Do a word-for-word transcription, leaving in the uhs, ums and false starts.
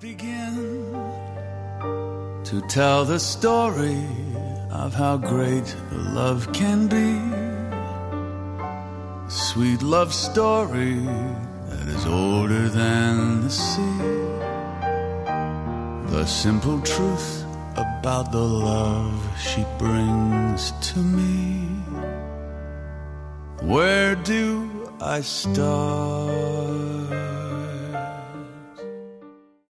begin to tell the story of how great love can be. A sweet love story that is older than the sea. The simple truth about the love she brings to me. Where do I start?